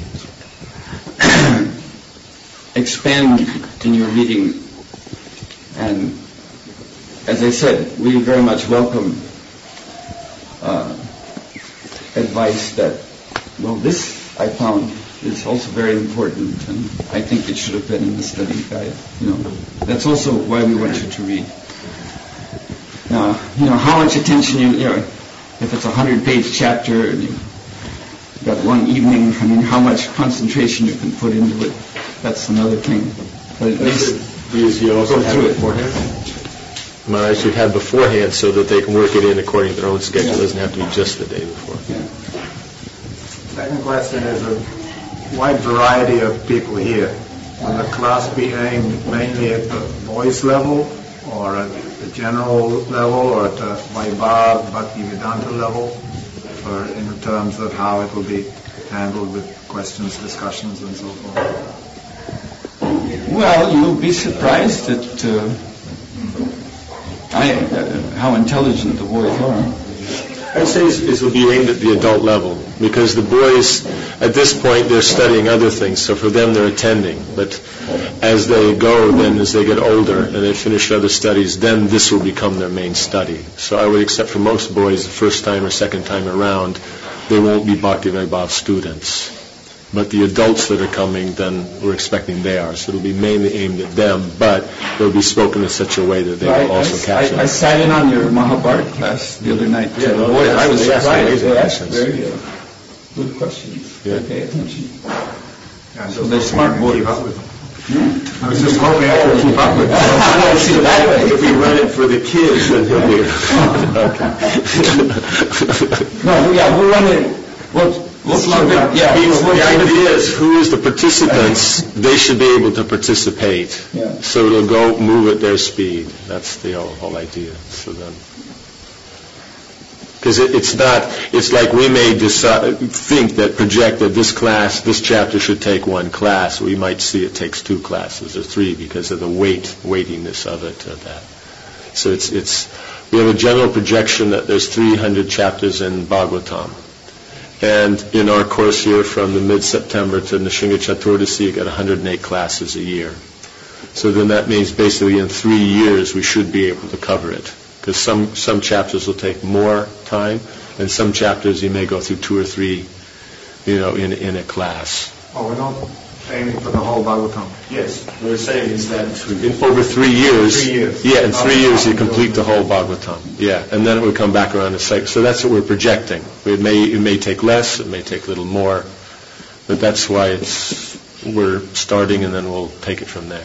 expand in your reading, and as I said, we very much welcome uh, advice that, well, this I found is also very important, and I think it should have been in the study guide. You know, that's also why we want you to read. Now, you know, how much attention you, you know, if it's a hundred-page chapter and you've got one evening, I mean, how much concentration you can put into it, that's another thing. But at least Because you also go have through it it. beforehand? Maharaj, you have beforehand so that they can work it in according to their own schedule. Yeah. It doesn't have to be just the day before. Yeah. Second question is a wide variety of people here. Will the class be aimed mainly at the voice level, or at the general level, or at the Vaibhav, Bhakti Vedanta level, or in terms of how it will be handled with questions, discussions, and so forth? Well, you'll be surprised at uh, I, uh, how intelligent the boys are. I'd say it will be aimed at the adult level, because the boys, at this point, they're studying other things, so for them they're attending. But as they go, then as they get older and they finish other studies, then this will become their main study. So I would accept for most boys, the first time or second time around, they won't be Bhakti Vaibhav students. But the adults that are coming, then we're expecting they are. So it'll be mainly aimed at them, but they'll be spoken in such a way that they I, will also I, capture I, I them. sat in on your Mahabharata class the other night. Yeah, too. no, Boy, they I was asked- they asked surprised. amazing They asked questions. very uh, good questions. Yeah. They pay attention. Yeah, So they're smart boys. Keep up with them. I was just hoping I could keep up with them. I see it that way. If we run it for the kids, then he'll be okay. No, yeah, we'll run it. We'll, we'll keep it. Yeah, we'll, we'll The keep it- idea is, who is the participants? They should be able to participate. Yeah. So it'll go move at their speed. That's the whole, whole idea. So then, because it, it's not, it's like we may decide, think that project that this class, this chapter should take one class. We might see it takes two classes or three because of the weight, weightiness of it. Of that. So it's it's we have a general projection that there's three hundred chapters in Bhagavatam. And in our course here from the mid-September to Nishinga Chaturdasi, you get one hundred eight classes a year. So then that means basically in three years we should be able to cover it. Because some, some chapters will take more time, and some chapters you may go through two or three, you know, in, in a class. Oh, we're not aiming for the whole Bhagavatam. Yes, what we're saying is that in over three years, three years. yeah, in three years you complete the whole Bhagavatam. Yeah, and then it would come back around the cycle. So that's what we're projecting. It may it may take less, it may take a little more, but that's why it's we're starting, and then we'll take it from there.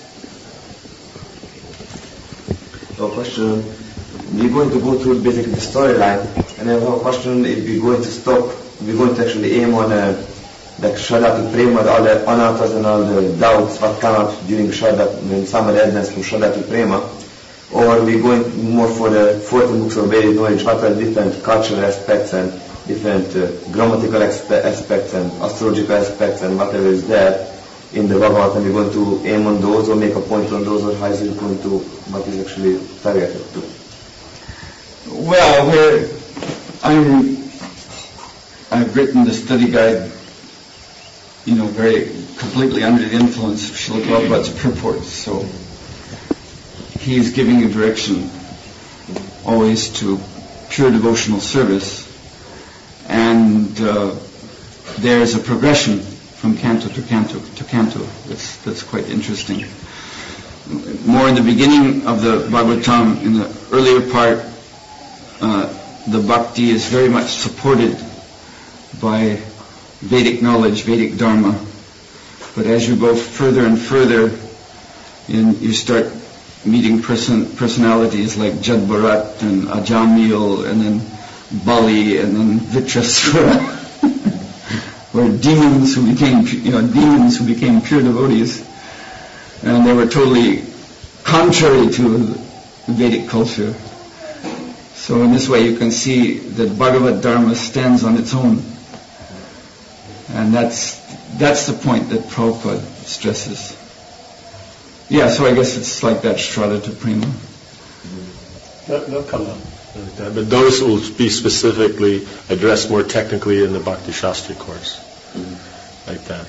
So, question: we're going to go through basically the storyline, and I have a question: if we're going to stop, we're going to actually aim on a like Shraddha Prema, all the anatas and all the doubts what come up during Shraddha, when somebody evidence from Shraddha Prema, or we're going more for the forty books of Vedic knowledge, what are different cultural aspects and different uh, grammatical aspe- aspects and astrological aspects and whatever is there in the Bhagavatam, we're going to aim on those or make a point on those, or how is it going to, what is actually targeted to? Well, we're, I'm, I've written the study guide, you know, very completely under the influence of Srila Prabhupada's purports. So he's giving a direction always to pure devotional service, and uh, there's a progression from canto to canto to canto. That's that's quite interesting. More in the beginning of the Bhagavatam, in the earlier part, uh, the bhakti is very much supported by Vedic knowledge, Vedic dharma. But as you go further and further, in, you start meeting person, personalities like Jad Bharat and Ajamil, and then Bali, and then Vitrasura, were demons who became, you know, demons who became pure devotees, and they were totally contrary to Vedic culture. So in this way, you can see that Bhagavad Dharma stands on its own. And that's that's the point that Prabhupada stresses. Yeah, so I guess it's like that, Shraddha to Prema. They'll, they'll come up like that. But those will be specifically addressed more technically in the Bhakti Shastri course. Mm-hmm. Like that.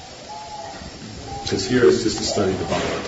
Since here is just to study the Bhagavad.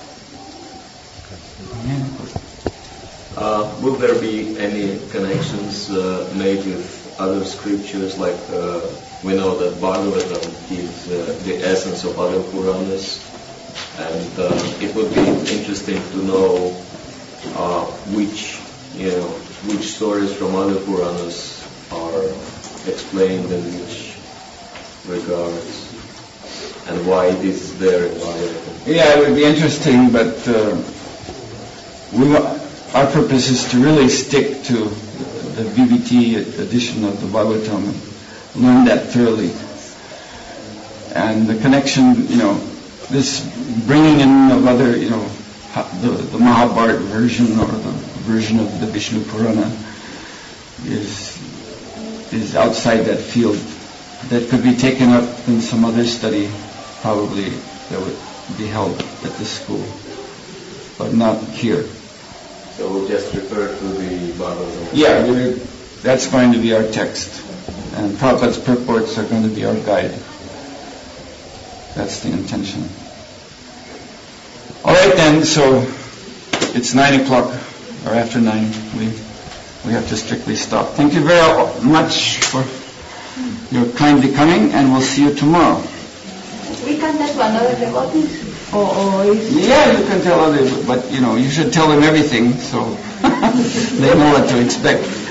Uh, will there be any connections uh, made with other scriptures, like uh, we know that Bhagavatam gives uh, the essence of other Puranas, and uh, it would be interesting to know uh, which, you know, which stories from other Puranas are explained in which regards, and why it is there in Bhagavatam. Yeah, it would be interesting, but uh, we wa- our purpose is to really stick to the V B T edition of the Bhagavatam and learn that thoroughly. And the connection, you know, this bringing in of other, you know, the, the Mahabharata version or the version of the Vishnu Purana is is outside that field. That could be taken up in some other study, probably, that would be held at this school, but not here. So we'll just refer to the Bhagavatam. Yeah, we're, that's going to be our text, and Prabhupada's purports are going to be our guide. That's the intention. All right then, so it's nine o'clock, or after nine. We we have to strictly stop. Thank you very much for your kindly coming, and we'll see you tomorrow. We can tell to another devotees, or, or is... Yeah, you can tell others, but you know, you should tell them everything, so they know what to expect.